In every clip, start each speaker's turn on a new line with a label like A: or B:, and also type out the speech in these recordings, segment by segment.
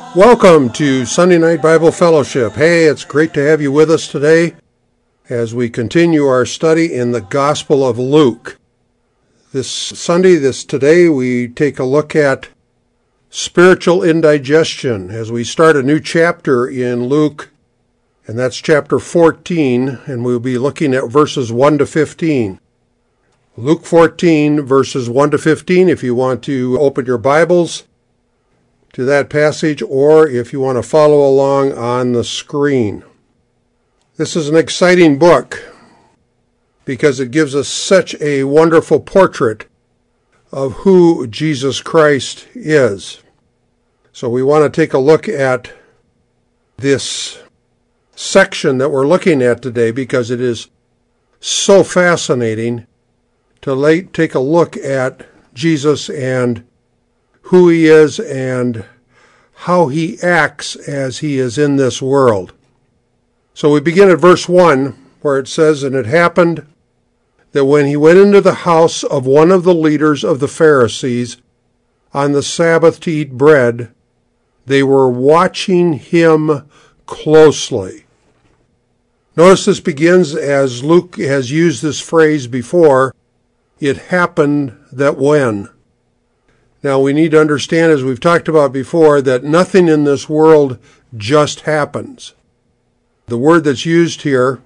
A: Welcome to Sunday Night Bible Fellowship. Hey, it's great to have you with us today as we continue our study in the Gospel of Luke. Today, we take a look at spiritual indigestion as we start a new chapter in Luke, and that's chapter 14, and we'll be looking at verses 1 to 15. Luke 14, verses 1 to 15, if you want to open your Bibles to that passage, or if you want to follow along on the screen. This is an exciting book because it gives us such a wonderful portrait of who Jesus Christ is. So we want to take a look at this section that we're looking at today because it is so fascinating to take a look at Jesus and who he is and how he acts as he is in this world. So we begin at verse 1, where it says, "And it happened that when he went into the house of one of the leaders of the Pharisees on the Sabbath to eat bread, they were watching him closely." Notice this begins, as Luke has used this phrase before, "It happened that when." Now, we need to understand, as we've talked about before, that nothing in this world just happens. The word that's used here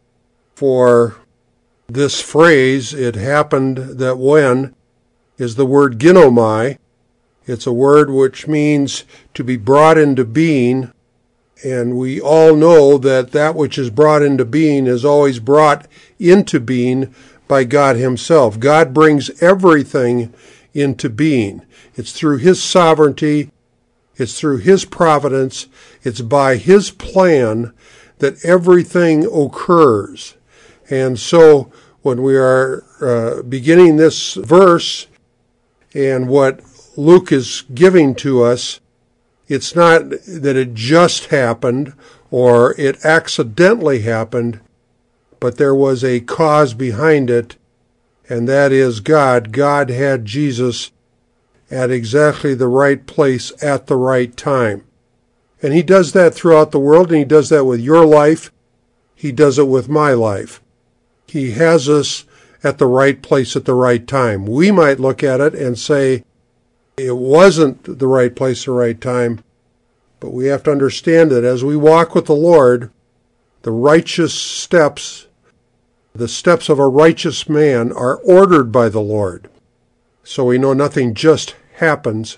A: for this phrase, "it happened that when," is the word ginomai. It's a word which means to be brought into being, and we all know that that which is brought into being is always brought into being by God himself. God brings everything into being. It's through his sovereignty, it's through his providence, it's by his plan that everything occurs. And so when we are beginning this verse and what Luke is giving to us, it's not that it just happened or it accidentally happened, but there was a cause behind it, and that is God. God had Jesus at exactly the right place at the right time. And he does that throughout the world, and he does that with your life. He does it with my life. He has us at the right place at the right time. We might look at it and say it wasn't the right place, the right time, but we have to understand that as we walk with the Lord, the righteous steps, the steps of a righteous man, are ordered by the Lord. So we know nothing just happens.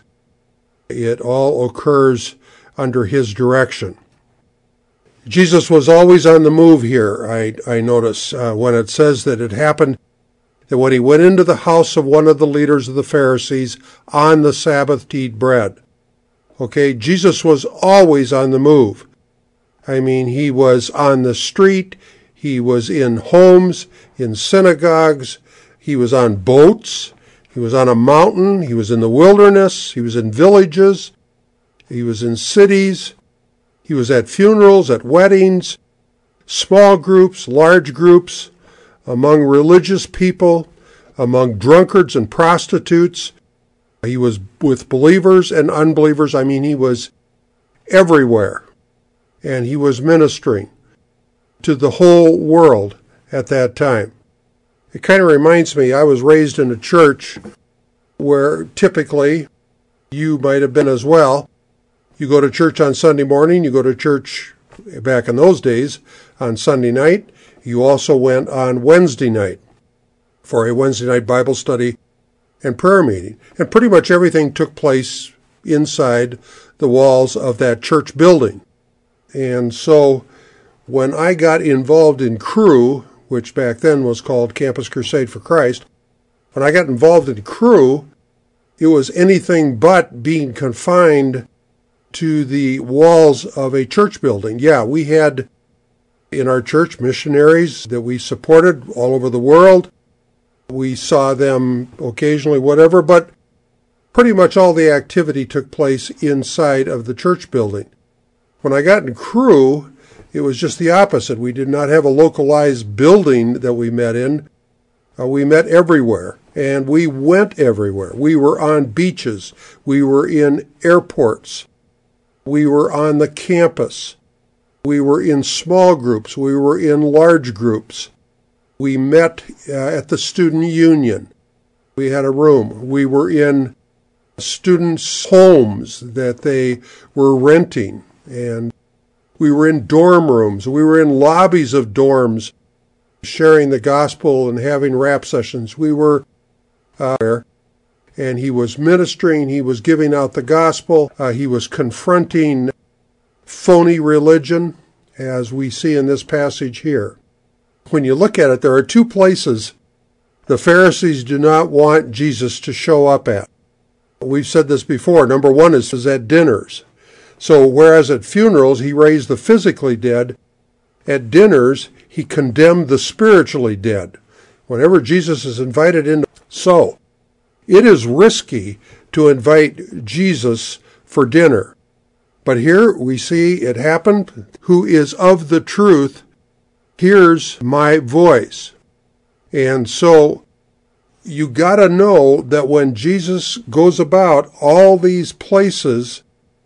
A: It all occurs under his direction. Jesus was always on the move here, I notice, when it says that it happened that when he went into the house of one of the leaders of the Pharisees on the Sabbath to eat bread. Okay, Jesus was always on the move. I mean, he was on the street, he was in homes, in synagogues, he was on boats, he was on a mountain, he was in the wilderness, he was in villages, he was in cities, he was at funerals, at weddings, small groups, large groups, among religious people, among drunkards and prostitutes. He was with believers and unbelievers. I mean, he was everywhere. And he was ministering to the whole world at that time. It kind of reminds me, I was raised in a church where typically, you might have been as well, you go to church on Sunday morning, you go to church back in those days on Sunday night, you also went on Wednesday night for a Wednesday night Bible study and prayer meeting. And pretty much everything took place inside the walls of that church building. And so when I got involved in Cru, which back then was called Campus Crusade for Christ, when I got involved in Cru, it was anything but being confined to the walls of a church building. Yeah, we had in our church missionaries that we supported all over the world. We saw them occasionally, whatever, but pretty much all the activity took place inside of the church building. When I got in Cru, it was just the opposite. We did not have a localized building that we met in. We met everywhere, and we went everywhere. We were on beaches. We were in airports. We were on the campus. We were in small groups. We were in large groups. We met at the student union. We had a room. We were in students' homes that they were renting. And we were in dorm rooms. We were in lobbies of dorms sharing the gospel and having rap sessions. We were there. And he was ministering. He was giving out the gospel. He was confronting phony religion, as we see in this passage here. When you look at it, there are two places the Pharisees do not want Jesus to show up at. We've said this before. Number one is at dinners. So whereas at funerals he raised the physically dead, at dinners he condemned the spiritually dead. Whenever Jesus is invited in, so it is risky to invite Jesus for dinner. But here we see it happened. Who is of the truth hears my voice. And so you got to know that when Jesus goes about all these places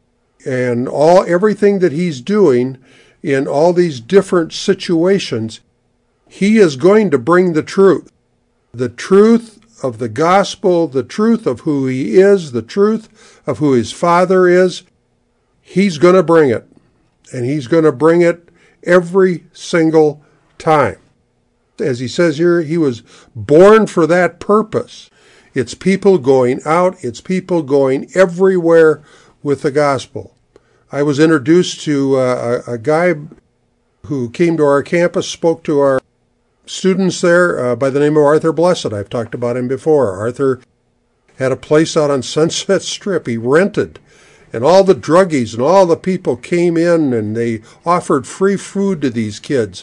A: and everything that he's doing in all these different situations, he is going to bring the truth. The truth of the gospel, the truth of who he is, the truth of who his Father is. He's going to bring it. And he's going to bring it every single time. As he says here, he was born for that purpose. It's people going out. It's people going everywhere with the gospel. I was introduced to a guy who came to our campus, spoke to our students there by the name of Arthur Blessed. I've talked about him before. Arthur had a place out on Sunset Strip. He rented. And all the druggies and all the people came in and they offered free food to these kids.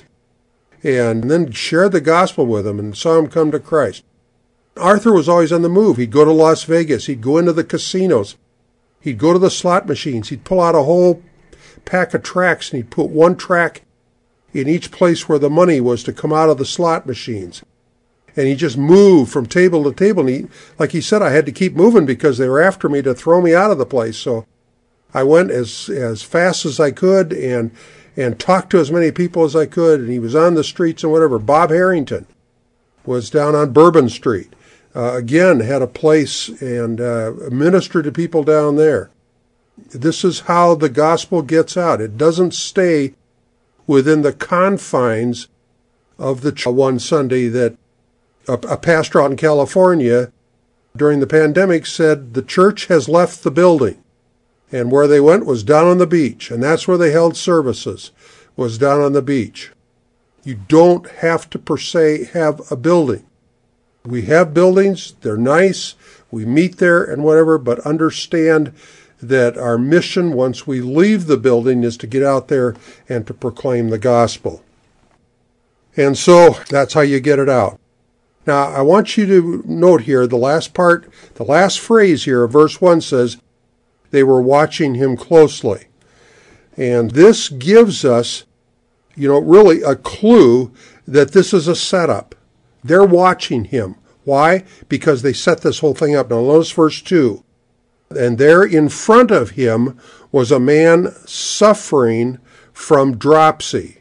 A: And then shared the gospel with them and saw them come to Christ. Arthur was always on the move. He'd go to Las Vegas. He'd go into the casinos. He'd go to the slot machines. He'd pull out a whole pack of tracks and he'd put one track in each place where the money was to come out of the slot machines. And he just moved from table to table. And like he said, I had to keep moving because they were after me to throw me out of the place. So I went as fast as I could and talked to as many people as I could. And he was on the streets and whatever. Bob Harrington was down on Bourbon Street. Again, had a place and ministered to people down there. This is how the gospel gets out. It doesn't stay within the confines of the church. One Sunday that a pastor out in California during the pandemic said the church has left the building. And where they went was down on the beach. And that's where they held services, was down on the beach. You don't have to per se have a building. We have buildings, they're nice, we meet there and whatever, but understand that our mission once we leave the building is to get out there and to proclaim the gospel. And so that's how you get it out. Now, I want you to note here the last part, the last phrase here of verse 1 says, they were watching him closely. And this gives us, really a clue that this is a setup. They're watching him. Why? Because they set this whole thing up. Now notice verse 2. And there in front of him was a man suffering from dropsy.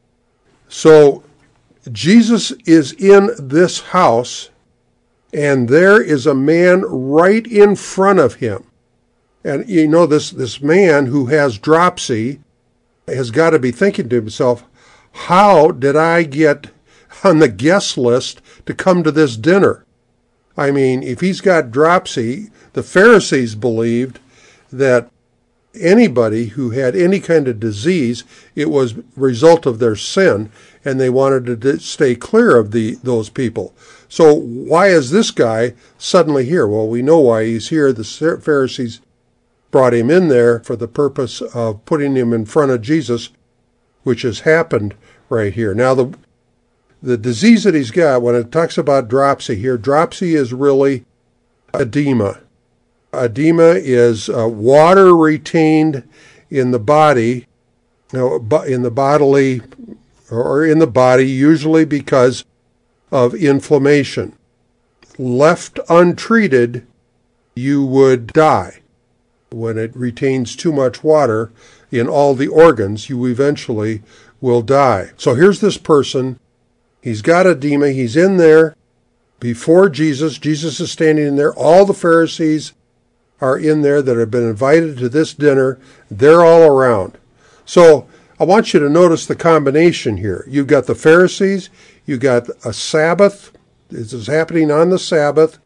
A: So Jesus is in this house, and there is a man right in front of him. And this man who has dropsy has got to be thinking to himself, how did I get on the guest list to come to this dinner? I mean, if he's got dropsy, the Pharisees believed that anybody who had any kind of disease, it was a result of their sin, and they wanted to stay clear of those people. So why is this guy suddenly here? Well, we know why he's here. The Pharisees brought him in there for the purpose of putting him in front of Jesus, which has happened right here. Now, the disease that he's got, when it talks about dropsy here, dropsy is really edema. Edema is water retained in the body, in the bodily, or in the body, usually because of inflammation. Left untreated, you would die. when it retains too much water in all the organs, you eventually will die. So here's this person. He's got edema. He's in there before Jesus. Jesus is standing in there. All the Pharisees are in there that have been invited to this dinner. They're all around. So I want you to notice the combination here. You've got the Pharisees. You've got a Sabbath. This is happening on the Sabbath.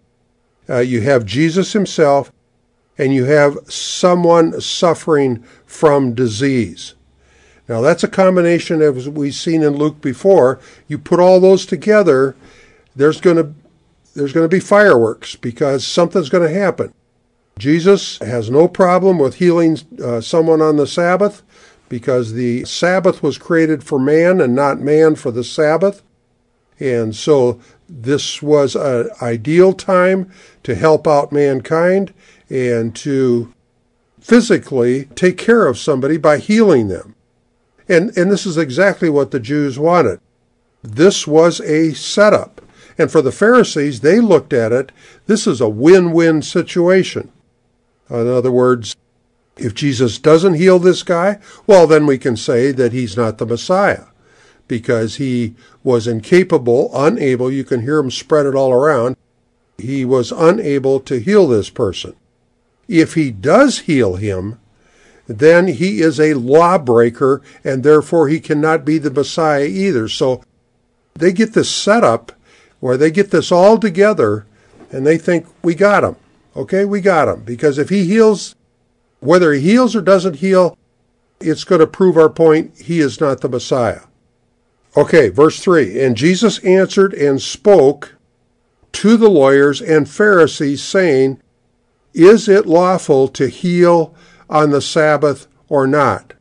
A: You have Jesus himself. And you have someone suffering from disease. Now that's a combination, as we've seen in Luke before. You put all those together, there's going to be fireworks, because something's going to happen. Jesus has no problem with healing someone on the Sabbath, because the Sabbath was created for man and not man for the Sabbath. And so this was an ideal time to help out mankind and to physically take care of somebody by healing them. And this is exactly what the Jews wanted. This was a setup. And for the Pharisees, they looked at it, this is a win-win situation. In other words, if Jesus doesn't heal this guy, well, then we can say that he's not the Messiah, because he was incapable, unable, you can hear him spread it all around, he was unable to heal this person. If he does heal him, then he is a lawbreaker, and therefore he cannot be the Messiah either. So they get this setup where they get this all together, and they think, we got him. Okay, we got him. Because if he heals, whether he heals or doesn't heal, it's going to prove our point, he is not the Messiah. Okay, verse 3, and Jesus answered and spoke to the lawyers and Pharisees, saying, is it lawful to heal on the Sabbath or not?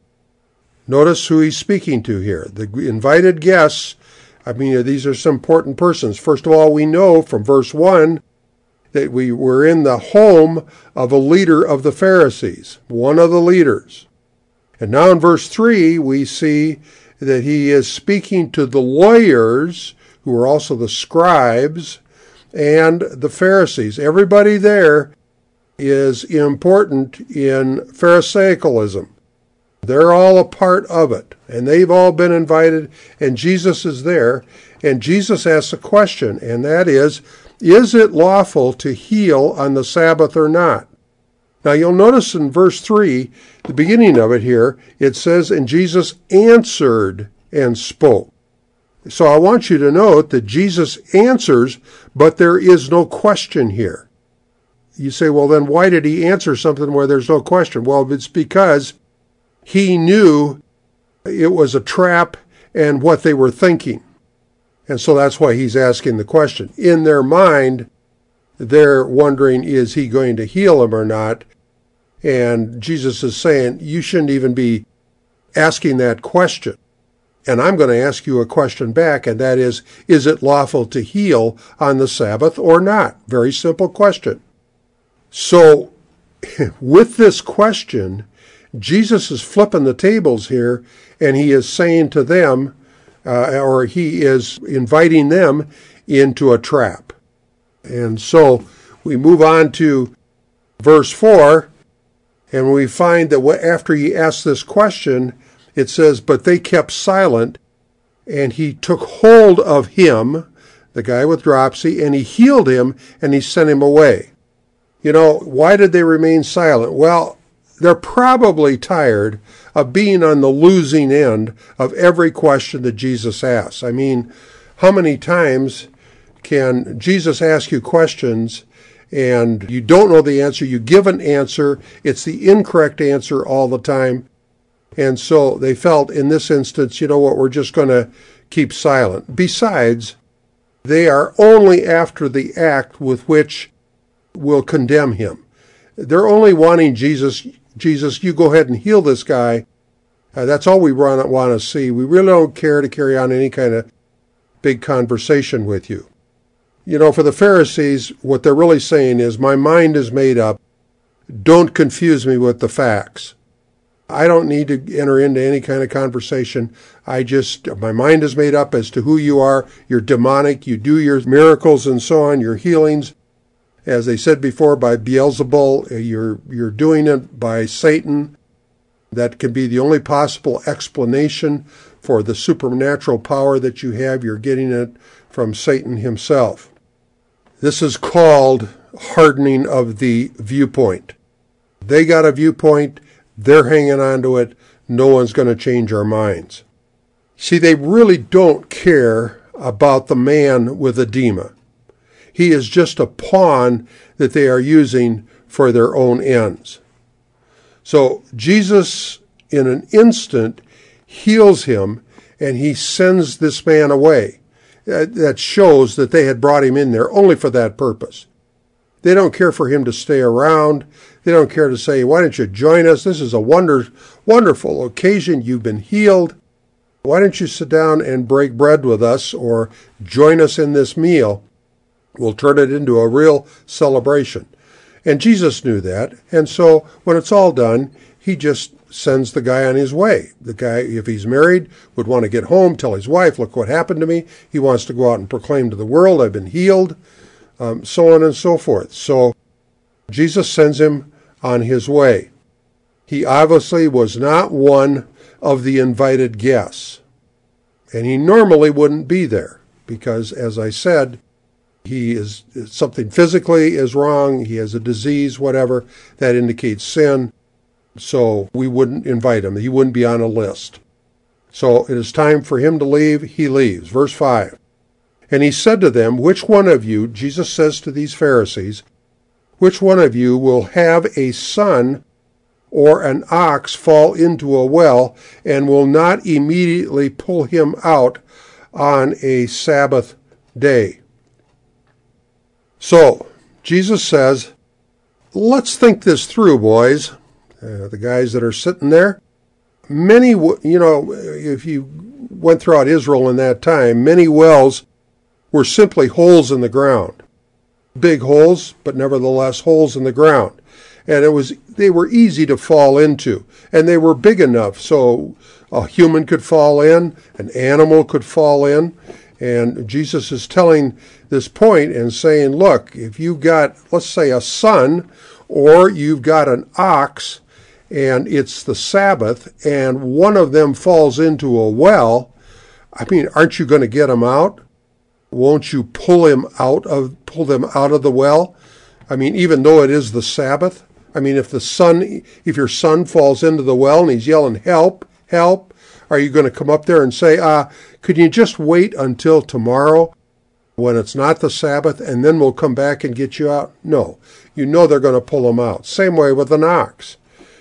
A: Notice who he's speaking to here. The invited guests, these are some important persons. First of all, we know from verse 1 that we were in the home of a leader of the Pharisees, one of the leaders. And now in verse 3, we see that he is speaking to the lawyers, who are also the scribes, and the Pharisees. Everybody there is important in Pharisaicalism. They're all a part of it, and they've all been invited, and Jesus is there, and Jesus asks a question, and that is it lawful to heal on the Sabbath or not? Now you'll notice in verse 3, the beginning of it here, it says, and Jesus answered and spoke. So I want you to note that Jesus answers, but there is no question here. You say, well, then why did he answer something where there's no question? Well, it's because he knew it was a trap and what they were thinking. And so that's why he's asking the question. In their mind, they're wondering, is he going to heal him or not? And Jesus is saying, you shouldn't even be asking that question. And I'm going to ask you a question back, and that is it lawful to heal on the Sabbath or not? Very simple question. So, with this question, Jesus is flipping the tables here, and he is saying to them, or he is inviting them into a trap. And so, we move on to verse 4, and we find that after he asks this question, it says, but they kept silent, and he took hold of him, the guy with dropsy, and he healed him, and he sent him away. You know, why did they remain silent? Well, they're probably tired of being on the losing end of every question that Jesus asks. I mean, how many times can Jesus ask you questions and you don't know the answer, you give an answer, it's the incorrect answer all the time, and so they felt in this instance, you know what, we're just going to keep silent. Besides, they are only after the act with which will condemn him. They're only wanting Jesus, you go ahead and heal this guy. That's all we want to see. We really don't care to carry on any kind of big conversation with you. You know, for the Pharisees, what they're really saying is, my mind is made up. Don't confuse me with the facts. I don't need to enter into any kind of conversation. My mind is made up as to who you are. You're demonic. You do your miracles and so on, your healings. As they said before, by Beelzebul, you're doing it by Satan. That can be the only possible explanation for the supernatural power that you have. You're getting it from Satan himself. This is called hardening of the viewpoint. They got a viewpoint. They're hanging on to it. No one's going to change our minds. See, they really don't care about the man with edema. He is just a pawn that they are using for their own ends. So Jesus, in an instant, heals him, and he sends this man away. That shows that they had brought him in there only for that purpose. They don't care for him to stay around. They don't care to say, why don't you join us? This is a wonderful occasion. You've been healed. Why don't you sit down and break bread with us or join us in this meal? We'll turn it into a real celebration. And Jesus knew that. And so when it's all done, he just sends the guy on his way. The guy, if he's married, would want to get home, tell his wife, look what happened to me. He wants to go out and proclaim to the world, I've been healed, so on and so forth. So Jesus sends him on his way. He obviously was not one of the invited guests. And he normally wouldn't be there because, as I said, he is something physically is wrong. He has a disease, whatever, that indicates sin. So we wouldn't invite him. He wouldn't be on a list. So it is time for him to leave. He leaves. Verse 5. And he said to them, which one of you, Jesus says to these Pharisees, which one of you will have a son or an ox fall into a well and will not immediately pull him out on a Sabbath day? So, Jesus says, let's think this through, boys. The guys that are sitting there. Many, if you went throughout Israel in that time, many wells were simply holes in the ground. Big holes, but nevertheless holes in the ground. And they were easy to fall into. And they were big enough so a human could fall in, an animal could fall in. And Jesus is telling this point and saying, look, if you've got, let's say, a son, or you've got an ox, and it's the Sabbath, and one of them falls into a well, aren't you going to get them out? Won't you pull them out of the well? Even though it is the Sabbath? If your son falls into the well and he's yelling, help, help, are you going to come up there and say, could you just wait until tomorrow when it's not the Sabbath and then we'll come back and get you out? No. You know they're going to pull them out. Same way with an ox.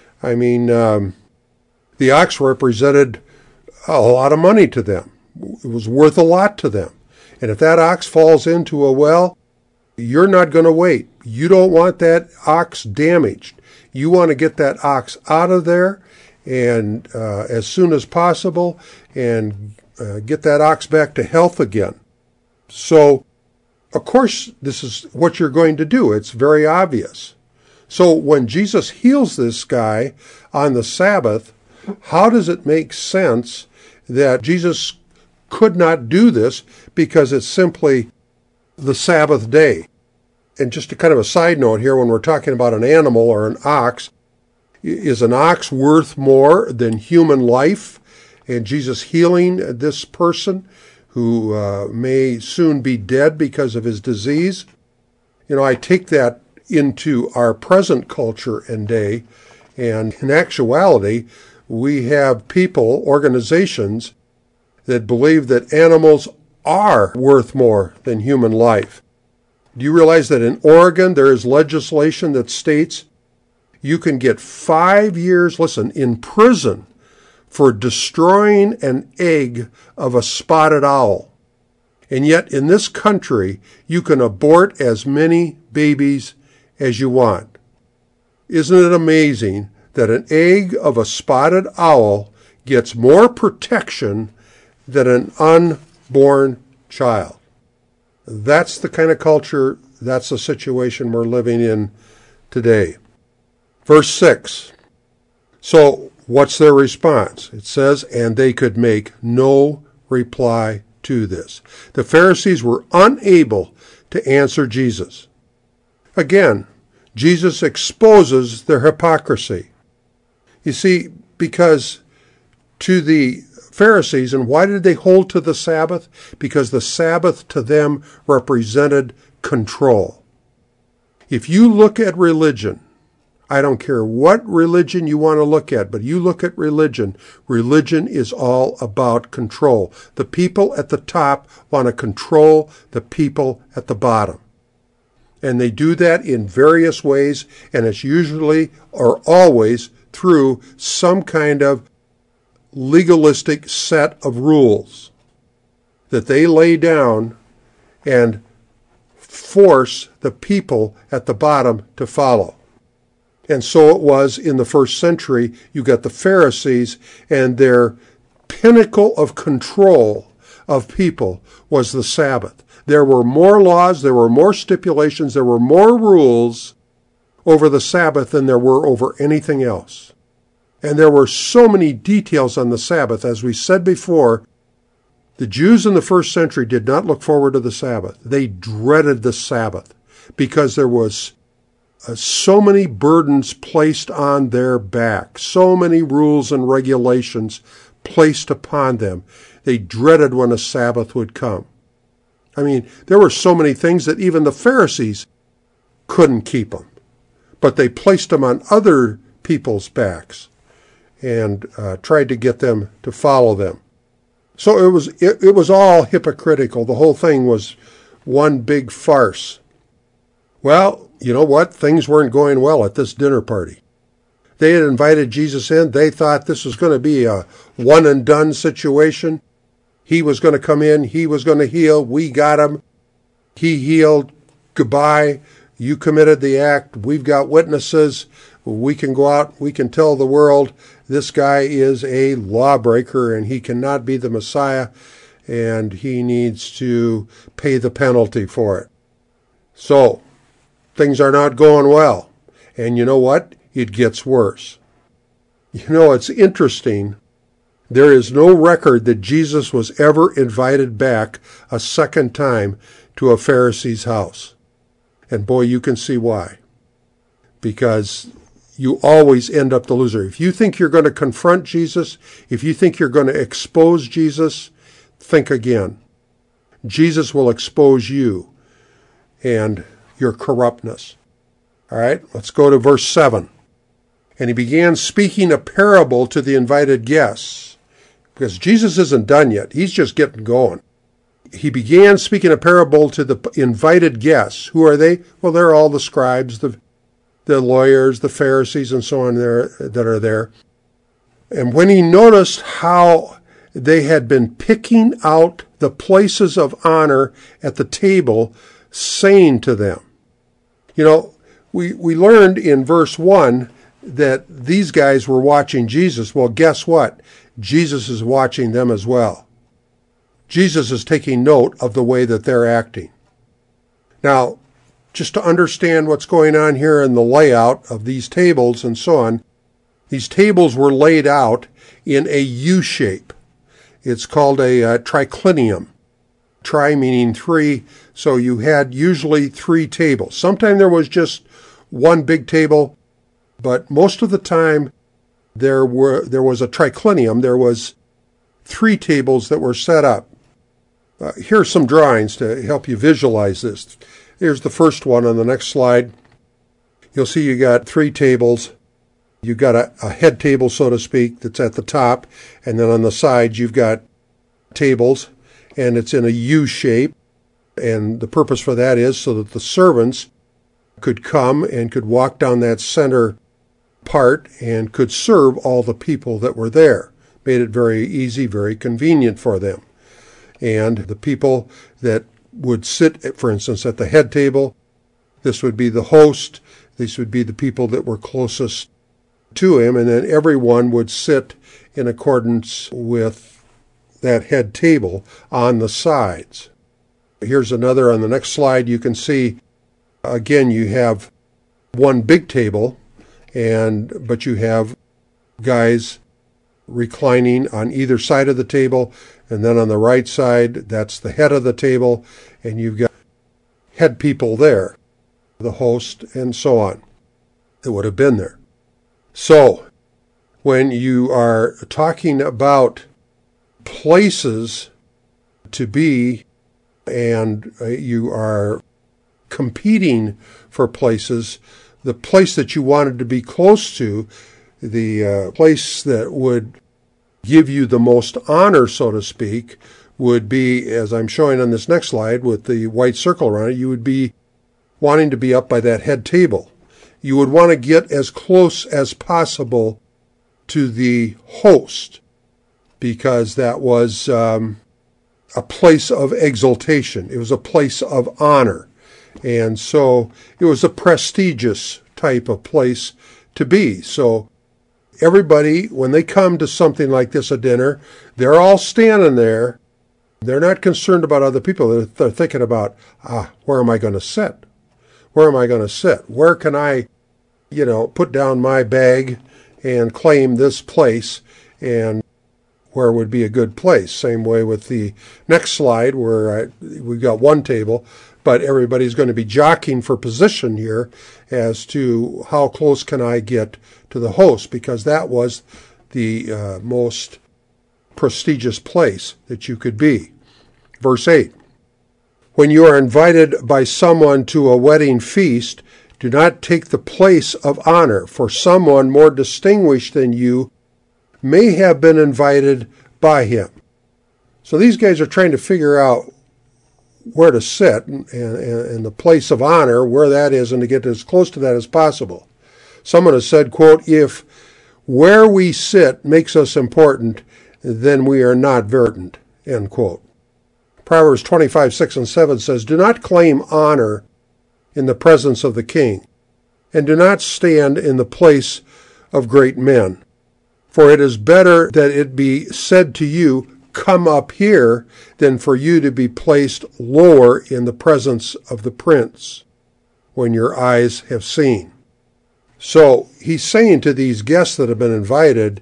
A: The ox represented a lot of money to them. It was worth a lot to them. And if that ox falls into a well, you're not going to wait. You don't want that ox damaged. You want to get that ox out of there and as soon as possible and get that ox back to health again. So, of course, this is what you're going to do. It's very obvious. So when Jesus heals this guy on the Sabbath, how does it make sense that Jesus could not do this because it's simply the Sabbath day? And just a kind of a side note here, when we're talking about an animal or an ox, is an ox worth more than human life? And Jesus healing this person who may soon be dead because of his disease? I take that into our present culture and day, and in actuality, we have people, organizations, that believe that animals are worth more than human life. Do you realize that in Oregon there is legislation that states you can get 5 years, in prison for destroying an egg of a spotted owl? And yet in this country you can abort as many babies as you want. Isn't it amazing that an egg of a spotted owl gets more protection than an unborn child? That's the kind of culture, that's the situation we're living in today. Verse 6. So what's their response? It says, and they could make no reply to this. The Pharisees were unable to answer Jesus. Again, Jesus exposes their hypocrisy. You see, because to the Pharisees, and why did they hold to the Sabbath? Because the Sabbath to them represented control. If you look at religion, I don't care what religion you want to look at, but you look at religion, religion is all about control. The people at the top want to control the people at the bottom. And they do that in various ways, and it's usually or always through some kind of legalistic set of rules that they lay down and force the people at the bottom to follow. And so it was in the first century. You got the Pharisees, and their pinnacle of control of people was the Sabbath. There were more laws, there were more stipulations, there were more rules over the Sabbath than there were over anything else. And there were so many details on the Sabbath. As we said before, the Jews in the first century did not look forward to the Sabbath. They dreaded the Sabbath because there was so many burdens placed on their back, so many rules and regulations placed upon them. They dreaded when a Sabbath would come. I mean, there were so many things that even the Pharisees couldn't keep them, but they placed them on other people's backs and tried to get them to follow them. So it was all hypocritical. The whole thing was one big farce. Well, you know what? Things weren't going well at this dinner party. They had invited Jesus in. They thought this was going to be a one-and-done situation. He was going to come in. He was going to heal. We got him. He healed. Goodbye. You committed the act. We've got witnesses. We can go out. We can tell the world this guy is a lawbreaker and he cannot be the Messiah and he needs to pay the penalty for it. So, things are not going well. And you know what? It gets worse. You know, it's interesting. There is no record that Jesus was ever invited back a second time to a Pharisee's house. And boy, you can see why. Because you always end up the loser. If you think you're going to confront Jesus, if you think you're going to expose Jesus, think again. Jesus will expose you and your corruptness. All right, let's go to verse 7. And he began speaking a parable to the invited guests. Because Jesus isn't done yet. He's just getting going. He began speaking a parable to the invited guests. Who are they? Well, they're all the scribes, the lawyers, the Pharisees, and so on that are there. And when he noticed how they had been picking out the places of honor at the table, saying to them, you know, we learned in verse 1 that these guys were watching Jesus. Well, guess what? Jesus is watching them as well. Jesus is taking note of the way that they're acting. Now, just to understand what's going on here in the layout of these tables and so on, these tables were laid out in a U shape. It's called a triclinium. Tri meaning three, so you had usually 3 tables. Sometimes there was just one big table, but most of the time there was a triclinium. There was 3 tables that were set up. Here's some drawings to help you visualize this. Here's the first one on the next slide. You'll see you got 3 tables. You've got a head table, so to speak, that's at the top, and then on the sides you've got tables, and it's in a U shape, and the purpose for that is so that the servants could come and could walk down that center part and could serve all the people that were there. Made it very easy, very convenient for them. And the people that would sit, for instance, at the head table, this would be the host, these would be the people that were closest to him, and then everyone would sit in accordance with that head table on the sides. Here's another on the next slide. You can see, again, you have one big table, but you have guys reclining on either side of the table, and then on the right side, that's the head of the table, and you've got head people there. the host, and so on. It would have been there. So, when you are talking about places to be, and you are competing for places, the place that you wanted to be close to, the place that would give you the most honor, so to speak, would be, as I'm showing on this next slide with the white circle around it, you would be wanting to be up by that head table. You would want to get as close as possible to the host, because that was a place of exaltation. It was a place of honor. And so it was a prestigious type of place to be. So everybody, when they come to something like this, a dinner, they're all standing there. They're not concerned about other people. They're thinking about, where am I going to sit? Where am I going to sit? Where can I, put down my bag and claim this place, and where would be a good place? Same way with the next slide, where we've got one table, but everybody's going to be jockeying for position here as to how close can I get to the host, because that was the most prestigious place that you could be. Verse 8, when you are invited by someone to a wedding feast, do not take the place of honor, for someone more distinguished than you may have been invited by him. So these guys are trying to figure out where to sit and the place of honor, where that is, and to get as close to that as possible. Someone has said, quote, if where we sit makes us important, then we are not verdant, end quote. Proverbs 25:6-7 says, do not claim honor in the presence of the king, and do not stand in the place of great men. For it is better that it be said to you, come up here, than for you to be placed lower in the presence of the prince, when your eyes have seen. So he's saying to these guests that have been invited,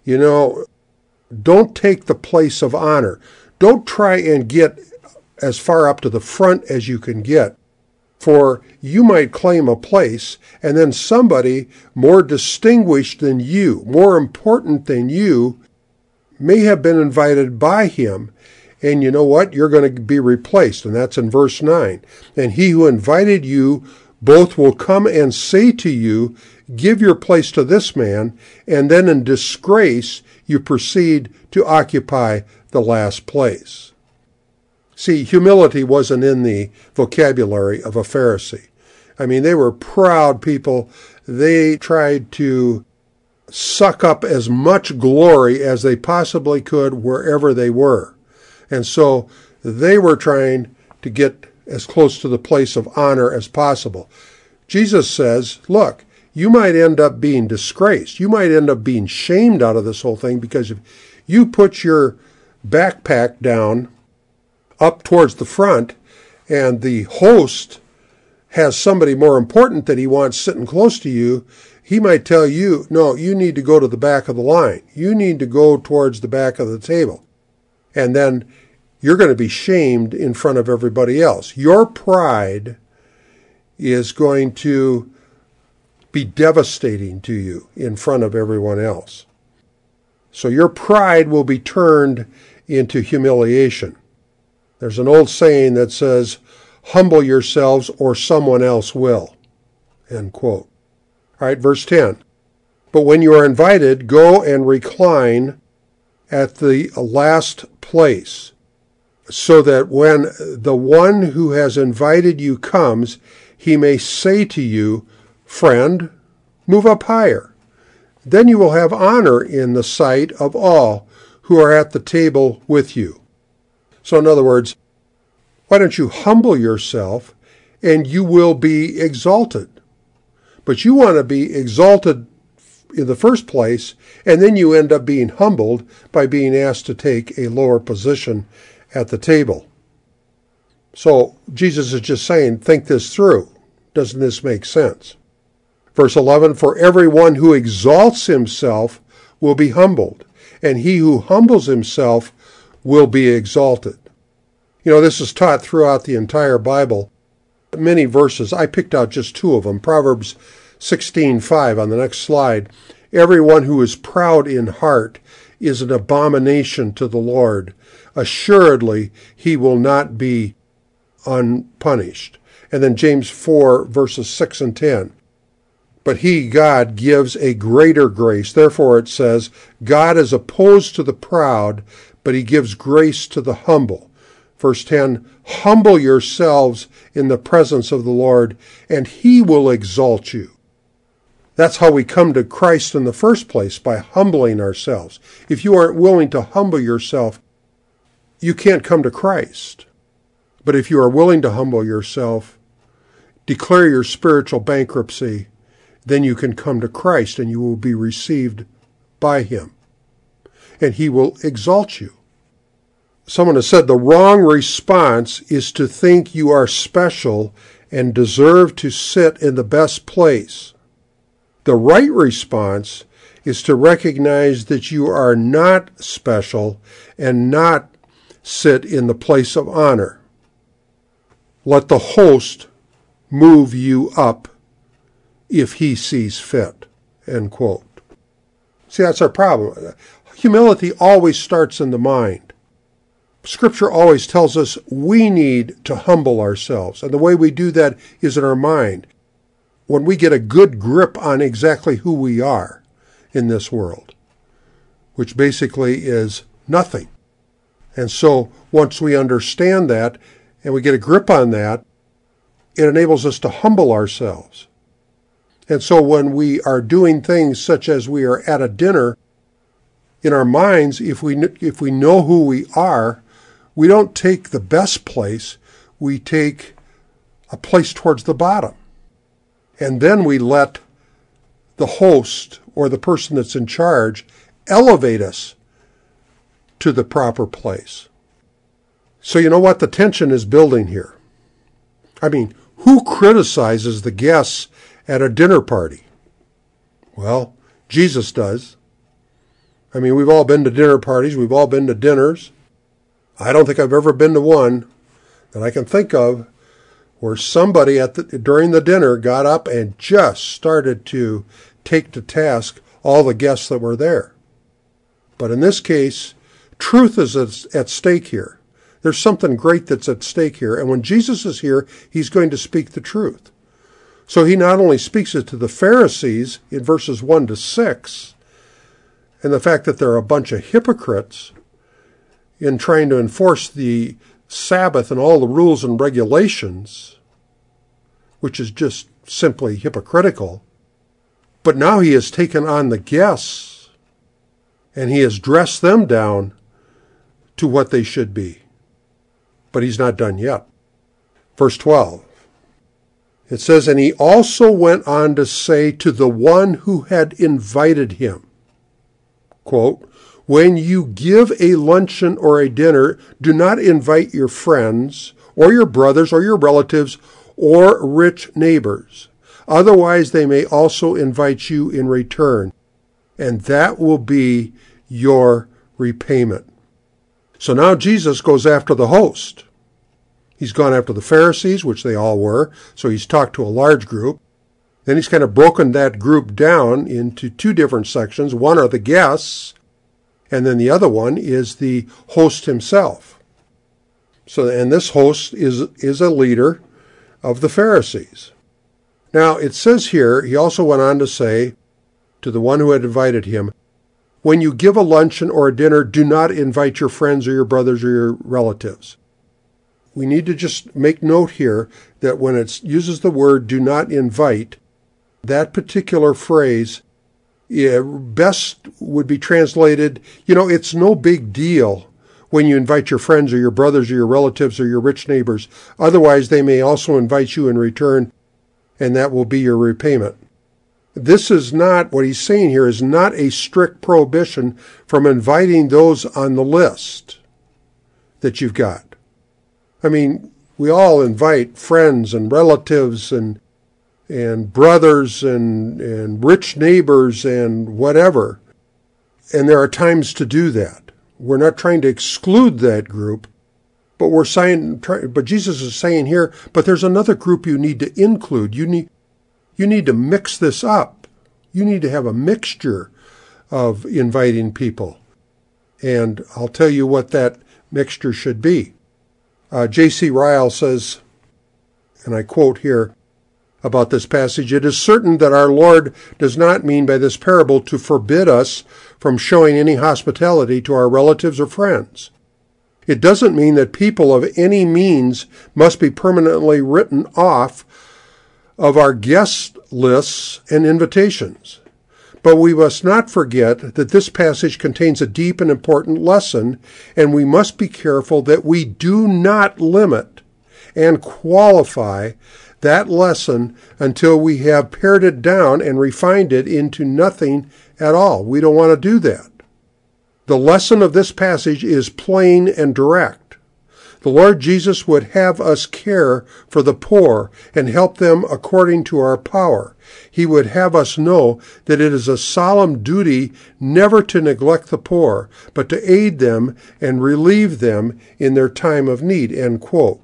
A: don't take the place of honor. Don't try and get as far up to the front as you can get, for you might claim a place, and then somebody more distinguished than you, more important than you, may have been invited by him, and you know what? You're going to be replaced, and that's in verse 9. And he who invited you both will come and say to you, give your place to this man, and then in disgrace you proceed to occupy the last place. See, humility wasn't in the vocabulary of a Pharisee. I mean, they were proud people. They tried to suck up as much glory as they possibly could wherever they were. And so they were trying to get as close to the place of honor as possible. Jesus says, look, you might end up being disgraced. You might end up being shamed out of this whole thing, because if you put your backpack down up towards the front and the host has somebody more important that he wants sitting close to you, he might tell you, no, you need to go to the back of the line. You need to go towards the back of the table. And then you're going to be shamed in front of everybody else. Your pride is going to be devastating to you in front of everyone else. So your pride will be turned into humiliation. There's an old saying that says, humble yourselves or someone else will, end quote. All right, verse 10. But when you are invited, go and recline at the last place, so that when the one who has invited you comes, he may say to you, friend, move up higher. Then you will have honor in the sight of all who are at the table with you. So in other words, why don't you humble yourself and you will be exalted? But you want to be exalted in the first place, and then you end up being humbled by being asked to take a lower position at the table. So Jesus is just saying, think this through. Doesn't this make sense? Verse 11, for everyone who exalts himself will be humbled, and he who humbles himself will be exalted. This is taught throughout the entire Bible. many verses. I picked out just two of them. Proverbs 16:5 on the next slide. Everyone who is proud in heart is an abomination to the Lord. Assuredly, he will not be unpunished. And then James 4, verses 6 and 10. But he, God, gives a greater grace. Therefore it says, God is opposed to the proud, but he gives grace to the humble. Verse 10, humble yourselves in the presence of the Lord, and he will exalt you. That's how we come to Christ in the first place, by humbling ourselves. If you aren't willing to humble yourself, you can't come to Christ. But if you are willing to humble yourself, declare your spiritual bankruptcy, then you can come to Christ and you will be received by him. And he will exalt you. Someone has said the wrong response is to think you are special and deserve to sit in the best place. The right response is to recognize that you are not special and not sit in the place of honor. Let the host move you up if he sees fit. End quote. See, that's our problem. Humility always starts in the mind. Scripture always tells us we need to humble ourselves, and the way we do that is in our mind. When we get a good grip on exactly who we are in this world, which basically is nothing. And so once we understand that and we get a grip on that, it enables us to humble ourselves. And so when we are doing things such as we are at a dinner, in our minds, if we know who we are, we don't take the best place, we take a place towards the bottom. And then we let the host or the person that's in charge elevate us to the proper place. So you know what? The tension is building here. I mean, who criticizes the guests at a dinner party? Well, Jesus does. I mean, we've all been to dinner parties. We've all been to dinners. I don't think I've ever been to one that I can think of where somebody during the dinner got up and just started to take to task all the guests that were there. But in this case, truth is at stake here. There's something great that's at stake here. And when Jesus is here, he's going to speak the truth. So he not only speaks it to the Pharisees in verses 1 to 6, and the fact that they're a bunch of hypocrites in trying to enforce the Sabbath and all the rules and regulations, which is just simply hypocritical. But now he has taken on the guests, and he has dressed them down to what they should be. But he's not done yet. Verse 12. It says, and he also went on to say to the one who had invited him, quote, when you give a luncheon or a dinner, do not invite your friends or your brothers or your relatives or rich neighbors. Otherwise, they may also invite you in return, and that will be your repayment. So now Jesus goes after the host. He's gone after the Pharisees, which they all were, so he's talked to a large group. Then he's kind of broken that group down into two different sections. One are the guests, and then the other one is the host himself. So, and this host is a leader of the Pharisees. Now, it says here, he also went on to say to the one who had invited him, when you give a luncheon or a dinner, do not invite your friends or your brothers or your relatives. We need to just make note here that when it uses the word do not invite, that particular phrase best would be translated, it's no big deal when you invite your friends or your brothers or your relatives or your rich neighbors. Otherwise, they may also invite you in return, and that will be your repayment. This is not, what he's saying here is not a strict prohibition from inviting those on the list that you've got. I mean, we all invite friends and relatives and brothers and rich neighbors and whatever. And there are times to do that. We're not trying to exclude that group, But Jesus is saying here, but there's another group you need to include. You need to mix this up. You need to have a mixture of inviting people. And I'll tell you what that mixture should be. J.C. Ryle says, and I quote here about this passage, "It is certain that our Lord does not mean by this parable to forbid us from showing any hospitality to our relatives or friends. It doesn't mean that people of any means must be permanently written off of our guest lists and invitations. But we must not forget that this passage contains a deep and important lesson, and we must be careful that we do not limit and qualify that lesson until we have pared it down and refined it into nothing at all. We don't want to do that. The lesson of this passage is plain and direct. The Lord Jesus would have us care for the poor and help them according to our power. He would have us know that it is a solemn duty never to neglect the poor, but to aid them and relieve them in their time of need." End quote.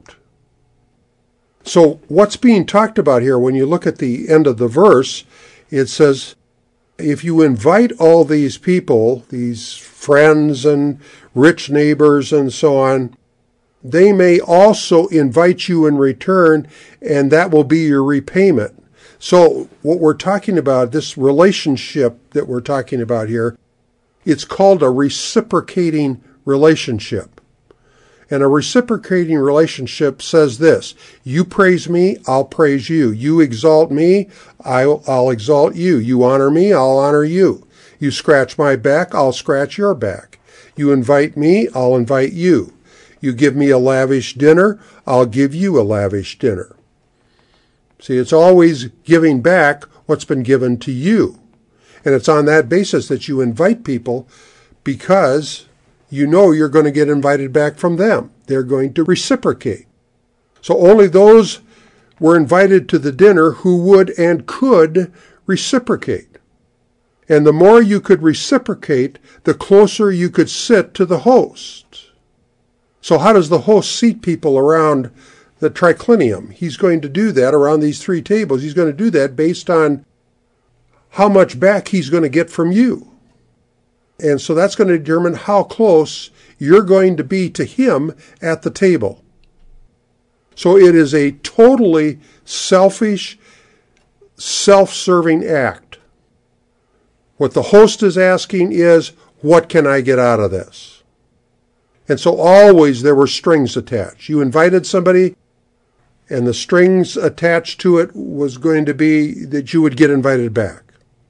A: So what's being talked about here, when you look at the end of the verse, it says, if you invite all these people, these friends and rich neighbors and so on, they may also invite you in return, and that will be your repayment. So what we're talking about, this relationship that we're talking about here, it's called a reciprocating relationship. And a reciprocating relationship says this: you praise me, I'll praise you. You exalt me, I'll exalt you. You honor me, I'll honor you. You scratch my back, I'll scratch your back. You invite me, I'll invite you. You give me a lavish dinner, I'll give you a lavish dinner. See, it's always giving back what's been given to you. And it's on that basis that you invite people, because you know you're going to get invited back from them. They're going to reciprocate. So only those were invited to the dinner who would and could reciprocate. And the more you could reciprocate, the closer you could sit to the host. So how does the host seat people around the triclinium? He's going to do that around these three tables. He's going to do that based on how much back he's going to get from you. And so that's going to determine how close you're going to be to him at the table. So it is a totally selfish, self-serving act. What the host is asking is, what can I get out of this? And so always there were strings attached. You invited somebody, and the strings attached to it was going to be that you would get invited back.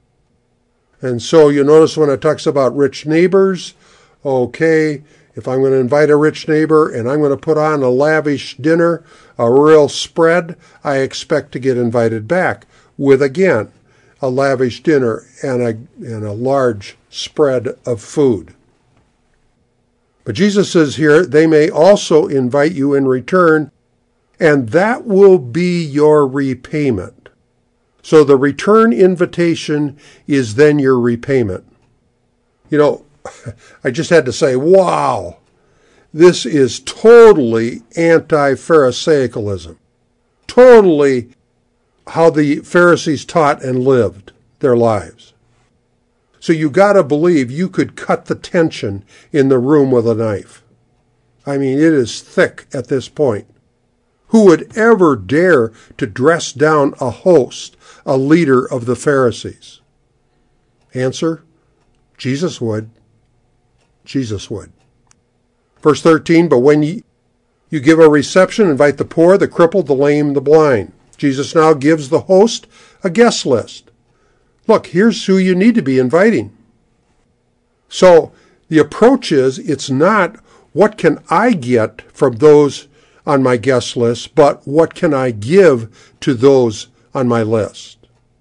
A: And so you notice when it talks about rich neighbors, okay, if I'm going to invite a rich neighbor and I'm going to put on a lavish dinner, a real spread, I expect to get invited back with, again, a lavish dinner and a large spread of food. But Jesus says here, they may also invite you in return, and that will be your repayment. So the return invitation is then your repayment. You know, I just had to say, wow, this is totally anti-Pharisaicalism. Totally how the Pharisees taught and lived their lives. So you got to believe you could cut the tension in the room with a knife. I mean, it is thick at this point. Who would ever dare to dress down a host, a leader of the Pharisees? Answer, Jesus would. Jesus would. Verse 13, but when you give a reception, invite the poor, the crippled, the lame, the blind. Jesus now gives the host a guest list. Look, here's who you need to be inviting. So the approach is, it's not what can I get from those on my guest list, but what can I give to those on my list?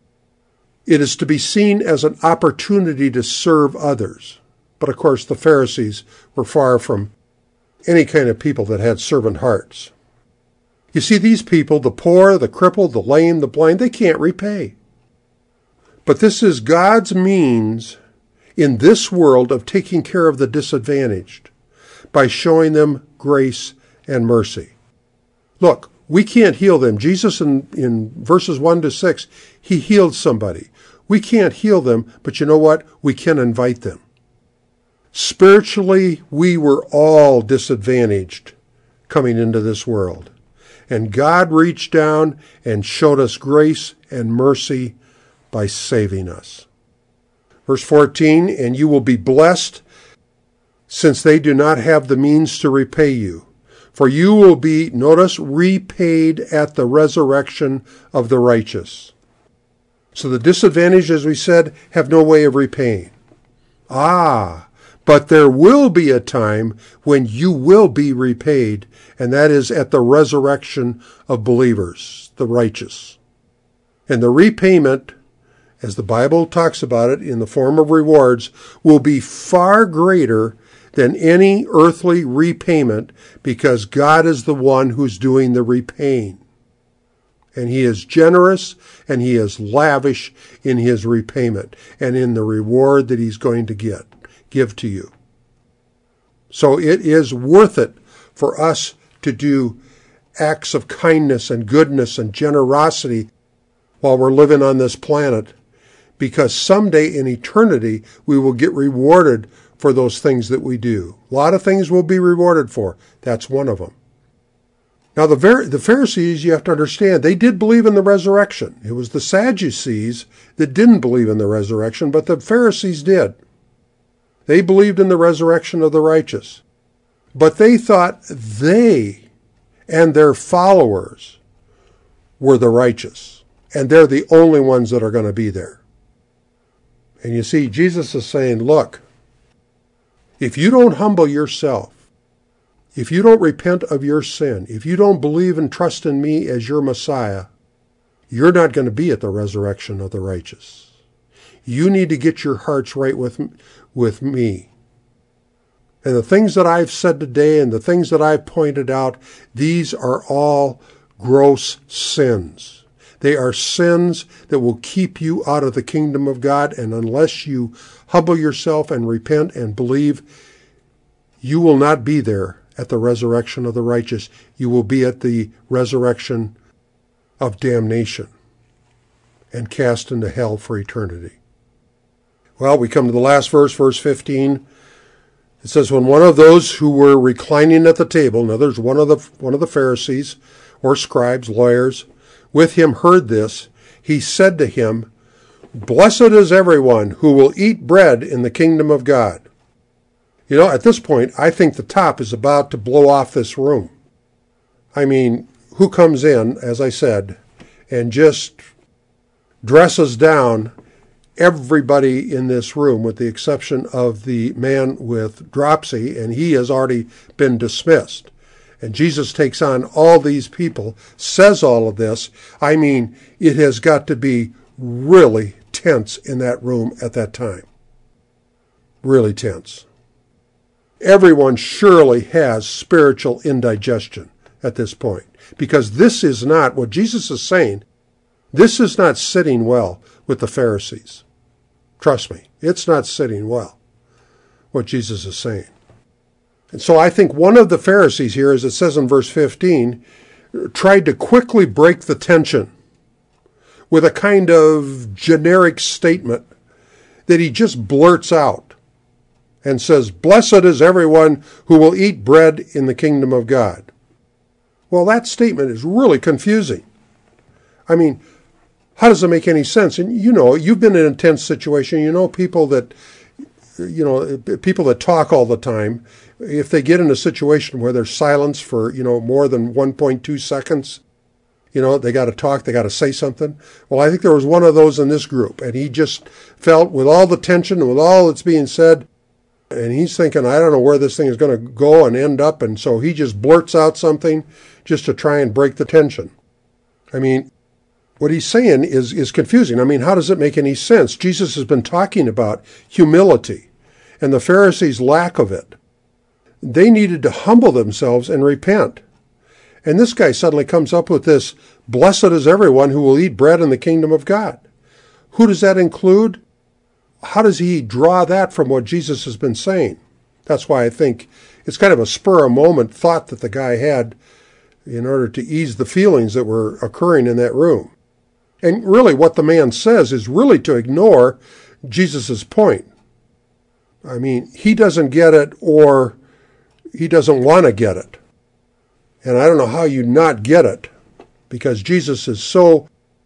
A: It is to be seen as an opportunity to serve others. But of course, the Pharisees were far from any kind of people that had servant hearts. You see, these people, the poor, the crippled, the lame, the blind, they can't repay. But this is God's means in this world of taking care of the disadvantaged by showing them grace and mercy. Look, we can't heal them. Jesus in verses 1 to 6, he healed somebody. We can't heal them, but you know what? We can invite them. Spiritually, we were all disadvantaged coming into this world. And God reached down and showed us grace and mercy by saving us. Verse 14, and you will be blessed, since they do not have the means to repay you. For you will be, notice, repaid at the resurrection of the righteous. So the disadvantaged, as we said, have no way of repaying. But there will be a time when you will be repaid, and that is at the resurrection of believers, the righteous. And the repayment, as the Bible talks about it in the form of rewards, will be far greater than any earthly repayment, because God is the one who's doing the repaying. And he is generous and he is lavish in his repayment and in the reward that he's going to give to you. So it is worth it for us to do acts of kindness and goodness and generosity while we're living on this planet, because someday in eternity we will get rewarded for those things that we do. A lot of things we'll be rewarded for. That's one of them. Now the Pharisees, you have to understand, they did believe in the resurrection. It was the Sadducees that didn't believe in the resurrection, but the Pharisees did. They believed in the resurrection of the righteous. But they thought they and their followers were the righteous, and they're the only ones that are going to be there. And you see, Jesus is saying, look, if you don't humble yourself, if you don't repent of your sin, if you don't believe and trust in me as your Messiah, you're not going to be at the resurrection of the righteous. You need to get your hearts right with me. And the things that I've said today and the things that I've pointed out, these are all gross sins. They are sins that will keep you out of the kingdom of God, and unless you humble yourself and repent and believe, you will not be there at the resurrection of the righteous. You will be at the resurrection of damnation and cast into hell for eternity. Well, we come to the last verse, verse 15. It says, when one of those who were reclining at the table, now there's one of the Pharisees or scribes, lawyers, with him heard this, he said to him, blessed is everyone who will eat bread in the kingdom of God. You know, at this point, I think the top is about to blow off this room. I mean, who comes in, as I said, and just dresses down everybody in this room, with the exception of the man with dropsy, and he has already been dismissed. And Jesus takes on all these people, says all of this. I mean, it has got to be really tense in that room at that time. Really tense. Everyone surely has spiritual indigestion at this point, because this is not, what Jesus is saying, this is not sitting well with the Pharisees. Trust me, it's not sitting well, what Jesus is saying. And so I think one of the Pharisees here, as it says in verse 15, tried to quickly break the tension with a kind of generic statement that he just blurts out and says, blessed is everyone who will eat bread in the kingdom of God. Well, that statement is really confusing. I mean, how does it make any sense? And you know, you've been in a tense situation. You know, people that talk all the time, if they get in a situation where there's silence for, more than 1.2 seconds, they got to talk, they got to say something. Well, I think there was one of those in this group, and he just felt with all the tension and with all that's being said, and he's thinking, I don't know where this thing is going to go and end up, and so he just blurts out something just to try and break the tension. I mean, what he's saying is confusing. I mean, how does it make any sense? Jesus has been talking about humility and the Pharisees' lack of it. They needed to humble themselves and repent. And this guy suddenly comes up with this, blessed is everyone who will eat bread in the kingdom of God. Who does that include? How does he draw that from what Jesus has been saying? That's why I think it's kind of a spur-of-moment thought that the guy had in order to ease the feelings that were occurring in that room. And really what the man says is really to ignore Jesus' point. I mean, he doesn't get it, or he doesn't want to get it. And I don't know how you not get it, because Jesus is so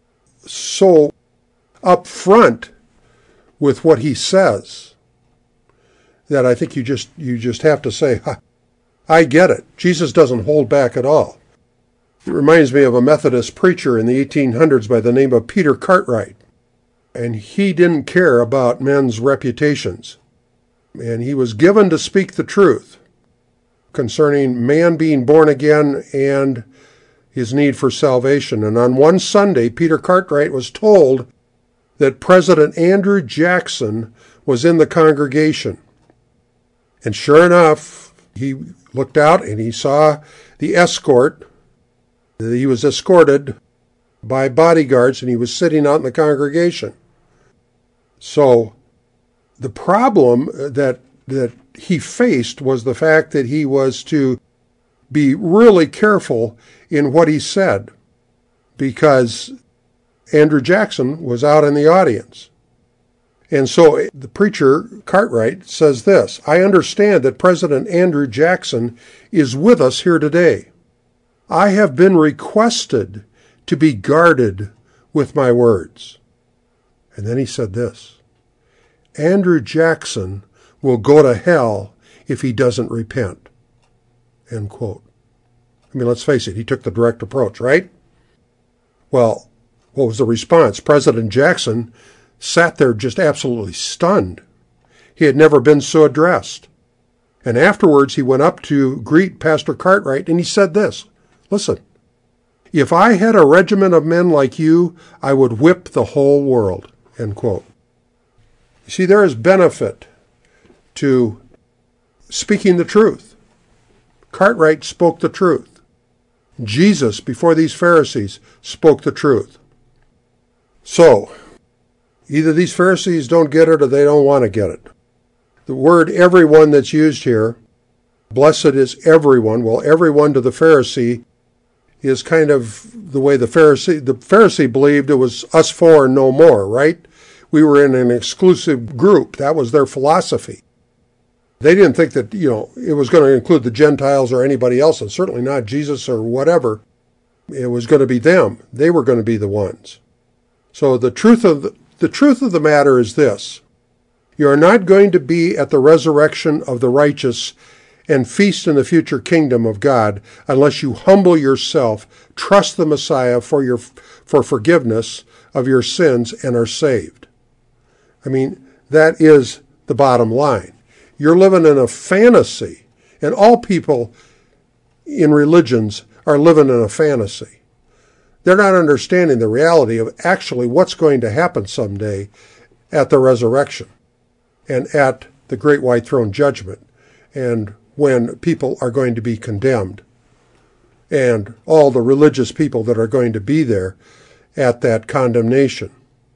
A: upfront with what he says that I think you just have to say, I get it. Jesus doesn't hold back at all. It reminds me of a Methodist preacher in the 1800s by the name of Peter Cartwright. And he didn't care about men's reputations. And he was given to speak the truth concerning man being born again and his need for salvation. And on one Sunday, Peter Cartwright was told that President Andrew Jackson was in the congregation. And sure enough, he looked out and he saw the escort. He was escorted by bodyguards, and he was sitting out in the congregation. So the problem that he faced was the fact that he was to be really careful in what he said, because Andrew Jackson was out in the audience. And so the preacher, Cartwright, says this: I understand that President Andrew Jackson is with us here today. I have been requested to be guarded with my words. And then he said this: Andrew Jackson will go to hell if he doesn't repent. End quote. I mean, let's face it, he took the direct approach, right? Well, what was the response? President Jackson sat there just absolutely stunned. He had never been so addressed. And afterwards, he went up to greet Pastor Cartwright, and he said this: listen, if I had a regiment of men like you, I would whip the whole world. End quote. You see, there is benefit to speaking the truth. Cartwright spoke the truth. Jesus, before these Pharisees, spoke the truth. So, either these Pharisees don't get it or they don't want to get it. The word everyone that's used here, blessed is everyone. Well, everyone to the Pharisee is kind of the way the Pharisee believed it was us four and no more, right? We were in an exclusive group. That was their philosophy. They didn't think that, it was going to include the Gentiles or anybody else, and certainly not Jesus or whatever. It was going to be them. They were going to be the ones. So the truth of the matter is this: you are not going to be at the resurrection of the righteous and feast in the future kingdom of God unless you humble yourself, trust the Messiah for forgiveness of your sins, and are saved. I mean, that is the bottom line. You're living in a fantasy, and all people in religions are living in a fantasy. They're not understanding the reality of actually what's going to happen someday at the resurrection and at the great white throne judgment, and when people are going to be condemned, and all the religious people that are going to be there at that condemnation.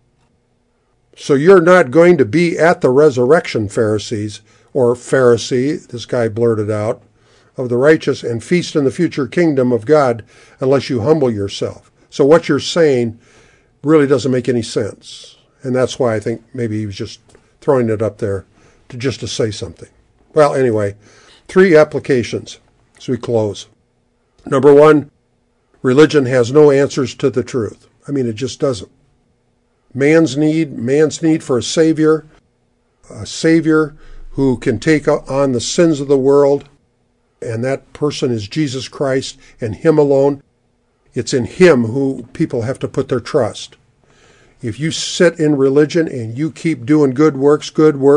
A: So you're not going to be at the resurrection, Pharisees, or Pharisee, this guy blurted out, of the righteous, and feast in the future kingdom of God unless you humble yourself. So what you're saying really doesn't make any sense. And that's why I think maybe he was just throwing it up there to say something. Well, anyway, 3 applications as we close. Number 1, religion has no answers to the truth. I mean, it just doesn't. Man's need for a Savior who can take on the sins of the world, and that person is Jesus Christ and Him alone. It's in Him who people have to put their trust. If you sit in religion and you keep doing good works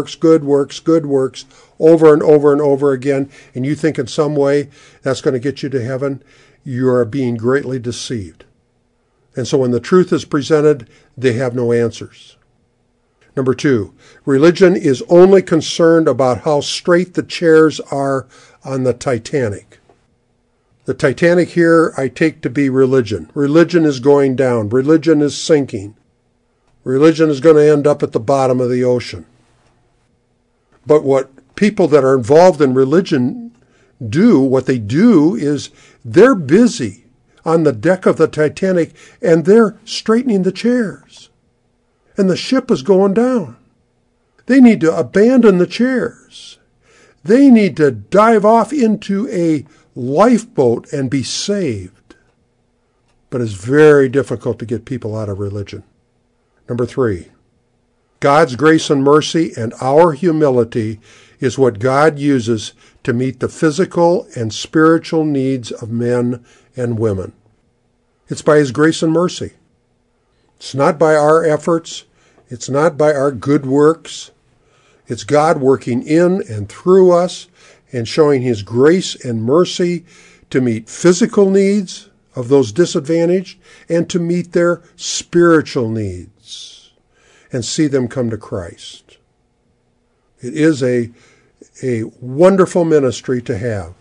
A: over and over and over again, and you think in some way that's going to get you to heaven, you are being greatly deceived. And so when the truth is presented, they have no answers. Number 2, religion is only concerned about how straight the chairs are on the Titanic. The Titanic here I take to be religion. Religion is going down. Religion is sinking. Religion is going to end up at the bottom of the ocean. But what people that are involved in religion do, what they do is they're busy on the deck of the Titanic and they're straightening the chairs. And the ship is going down. They need to abandon the chairs. They need to dive off into a lifeboat and be saved. But it's very difficult to get people out of religion. Number 3, God's grace and mercy and our humility is what God uses to meet the physical and spiritual needs of men and women. It's by His grace and mercy. It's not by our efforts. It's not by our good works. It's God working in and through us and showing His grace and mercy to meet physical needs of those disadvantaged and to meet their spiritual needs and see them come to Christ. It is a wonderful ministry to have.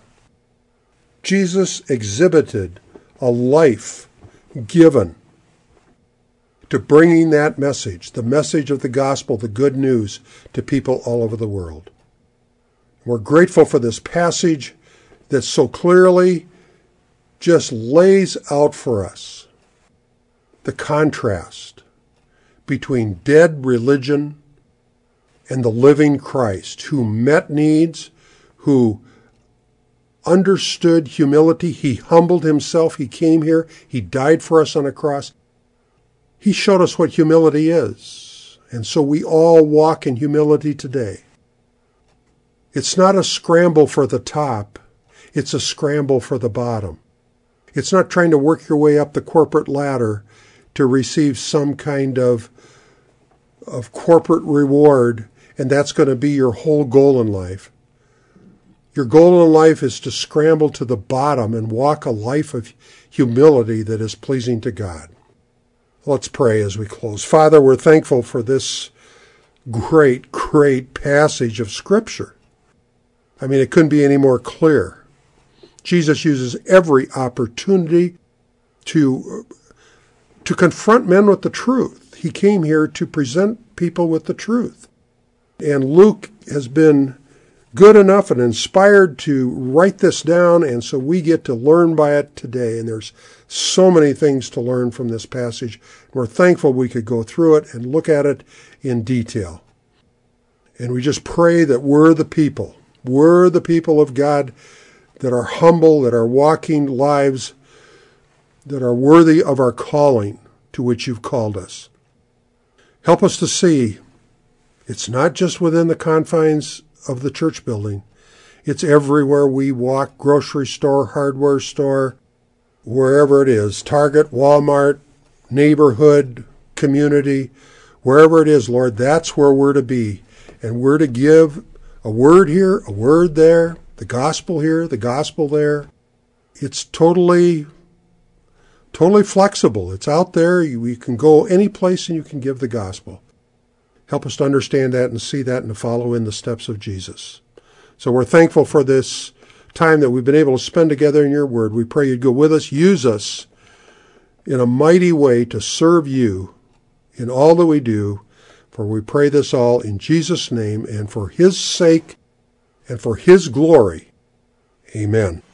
A: Jesus exhibited a life given to bringing that message, the message of the gospel, the good news, to people all over the world. We're grateful for this passage that so clearly just lays out for us the contrast between dead religion and the living Christ, who met needs, who understood humility. He humbled Himself. He came here. He died for us on a cross. He showed us what humility is. And so we all walk in humility today. It's not a scramble for the top. It's a scramble for the bottom. It's not trying to work your way up the corporate ladder to receive some kind of corporate reward, and that's going to be your whole goal in life. Your goal in life is to scramble to the bottom and walk a life of humility that is pleasing to God. Let's pray as we close. Father, we're thankful for this great, great passage of Scripture. I mean, it couldn't be any more clear. Jesus uses every opportunity to confront men with the truth. He came here to present people with the truth. And Luke has been good enough and inspired to write this down, and so we get to learn by it today. And there's so many things to learn from this passage. We're thankful we could go through it and look at it in detail. And we just pray that we're the people of God that are humble, that are walking lives that are worthy of our calling to which you've called us. Help us to see it's not just within the confines of the church building. It's everywhere we walk, grocery store, hardware store, wherever it is, Target, Walmart, neighborhood, community, wherever it is, Lord, that's where we're to be. And we're to give a word here, a word there, the gospel here, the gospel there. It's totally flexible. It's out there. You can go any place and you can give the gospel. Help us to understand that and see that and to follow in the steps of Jesus. So we're thankful for this time that we've been able to spend together in your word. We pray you'd go with us, use us in a mighty way to serve you in all that we do. For we pray this all in Jesus' name and for his sake and for his glory. Amen.